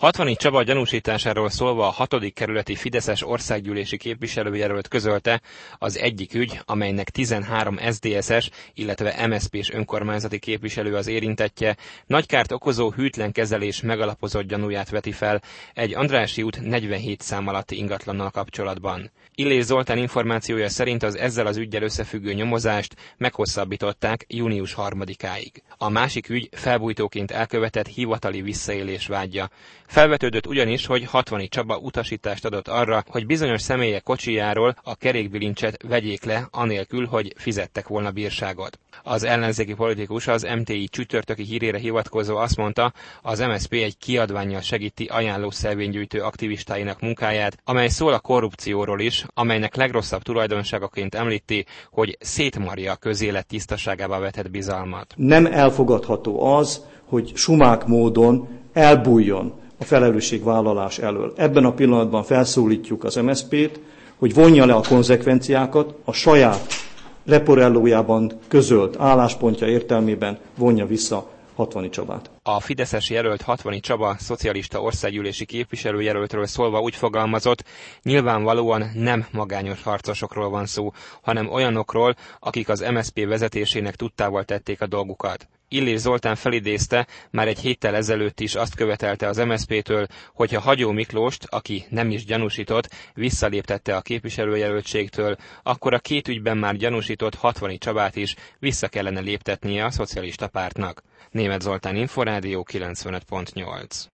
Hatvani Csaba gyanúsításáról szólva a 6. kerületi fideszes országgyűlési képviselőjelölt közölte, az egyik ügy, amelynek 13 SZDSZ-es, illetve MSZP-s önkormányzati képviselő az érintettje, nagy kárt okozó hűtlen kezelés megalapozott gyanúját veti fel egy Andrássy út 47 szám alatti ingatlannal kapcsolatban. Illés Zoltán információja szerint az ezzel az üggyel összefüggő nyomozást meghosszabbították június 3-áig. A másik ügy felbujtóként elkövetett hivatali visszaélés vádja. Felvetődött ugyanis, hogy Hatvani Csaba utasítást adott arra, hogy bizonyos személyek kocsijáról a kerékbilincset vegyék le, anélkül, hogy fizettek volna bírságot. Az ellenzéki politikus az MTI csütörtöki hírére hivatkozó azt mondta, az MSZP egy kiadvánnyal segíti ajánlószervénygyűjtő aktivistáinak munkáját, amely szól a korrupcióról is, amelynek legrosszabb tulajdonságaként említi, hogy szétmarja a közélet tisztaságába vetett bizalmat. Nem elfogadható az, hogy sumák módon elbújjon a felelősségvállalás elől. Ebben a pillanatban felszólítjuk az MSZP-t, hogy vonja le a konzekvenciákat, a saját leporellójában közölt álláspontja értelmében vonja vissza Hatvani Csabát. A fideszes jelölt Hatvani Csaba szocialista országgyűlési képviselőjelöltről szólva úgy fogalmazott, nyilvánvalóan nem magányos harcosokról van szó, hanem olyanokról, akik az MSZP vezetésének tudtával tették a dolgukat. Illés Zoltán felidézte, már egy héttel ezelőtt is azt követelte az MSZP-től, hogyha Hagyó Miklóst, aki nem is gyanúsított, visszaléptette a képviselőjelöltségtől, akkor a két ügyben már gyanúsított Hatvani Csabát is vissza kellene léptetnie a szocialista pártnak. Németh Zoltán, Inforádió 95.8.